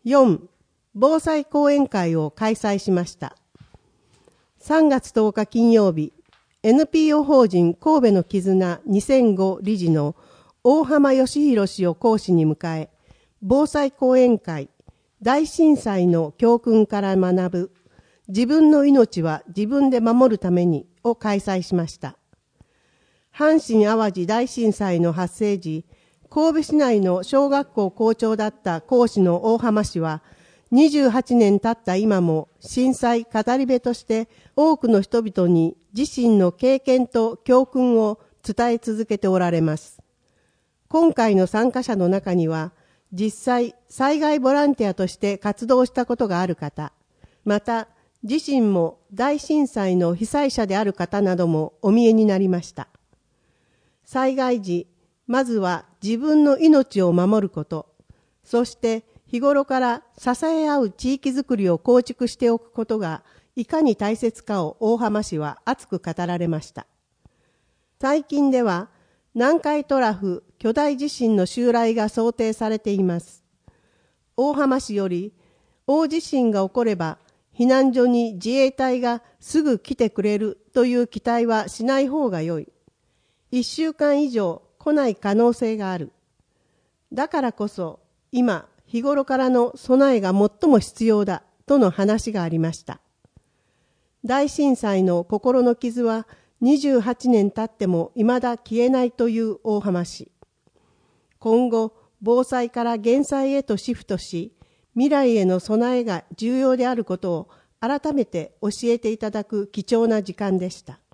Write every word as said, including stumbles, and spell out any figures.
よん、防災講演会を開催しました。さんがつとおか金曜日、エヌピーオー 法人神戸の絆にせんご理事の大浜義弘氏を講師に迎え、防災講演会、大震災の教訓から学ぶ、自分の命は自分で守るためにを開催しました。阪神淡路大震災の発生時、神戸市内の小学校校長だった講師の大浜氏は、にじゅうはちねん経った今も震災語り部として多くの人々に自身の経験と教訓を伝え続けておられます。今回の参加者の中には実際災害ボランティアとして活動したことがある方、また自身も大震災の被災者である方などもお見えになりました。災害時、まずは自分の命を守ること、そして日頃から支え合う地域づくりを構築しておくことがいかに大切かを大浜氏は熱く語られました。最近では南海トラフ巨大地震の襲来が想定されています。大浜氏より大地震が起これば避難所に自衛隊がすぐ来てくれるという期待はしない方が良い。一週間以上来ない可能性がある。だからこそ今日頃からの備えが最も必要だとの話がありました。大震災の心の傷はにじゅうはちねん経っても未だ消えないという大浜氏。今後、防災から減災へとシフトし、未来への備えが重要であることを改めて教えていただく貴重な時間でした。